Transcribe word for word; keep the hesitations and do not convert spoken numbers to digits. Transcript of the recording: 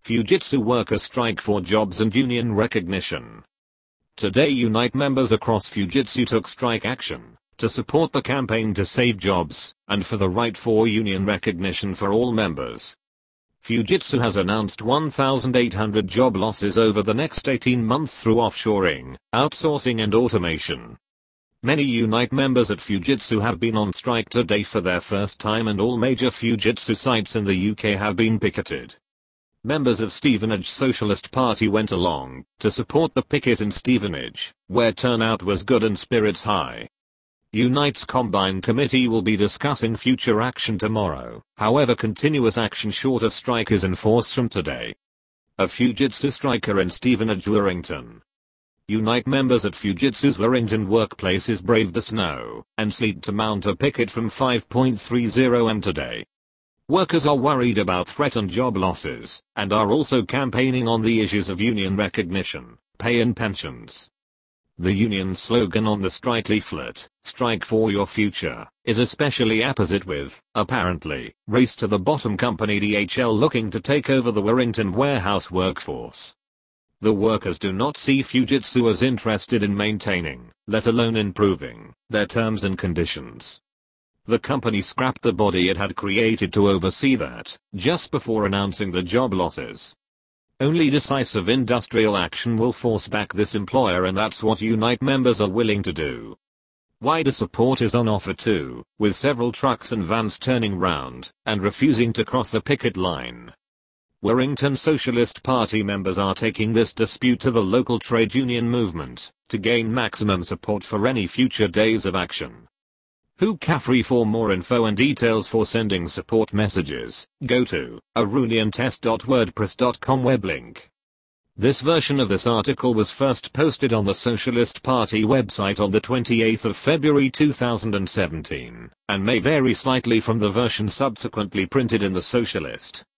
Fujitsu workers strike for jobs and union recognition. Today Unite members across Fujitsu took strike action to support the campaign to save jobs and for the right for union recognition for all members. Fujitsu has announced one thousand eight hundred job losses over the next eighteen months through offshoring, outsourcing and automation. Many Unite members at Fujitsu have been on strike today for their first time, and all major Fujitsu sites in the U K have been picketed. Members of Stevenage Socialist Party went along to support the picket in Stevenage, where turnout was good and spirits high. Unite's Combine Committee will be discussing future action tomorrow, however continuous action short of strike is in force from today. A Fujitsu striker in Stevenage, Warrington. Unite members at Fujitsu's Warrington workplaces braved the snow and sleet to mount a picket from five thirty a m today. Workers are worried about threatened job losses and are also campaigning on the issues of union recognition, pay and pensions. The union's slogan on the strike leaflet, "Strike for your future," is especially apposite with, apparently, Race to the Bottom company D H L looking to take over the Warrington warehouse workforce. The workers do not see Fujitsu as interested in maintaining, let alone improving, their terms and conditions. The company scrapped the body it had created to oversee that, just before announcing the job losses. Only decisive industrial action will force back this employer, and that's what Unite members are willing to do. Wider support is on offer too, with several trucks and vans turning round and refusing to cross the picket line. Warrington Socialist Party members are taking this dispute to the local trade union movement to gain maximum support for any future days of action. Who Caffrey For more info and details for sending support messages, go to aureliantest dot wordpress dot com web link. This version of this article was first posted on the Socialist Party website on the twenty-eighth of February two thousand seventeen, and may vary slightly from the version subsequently printed in the Socialist.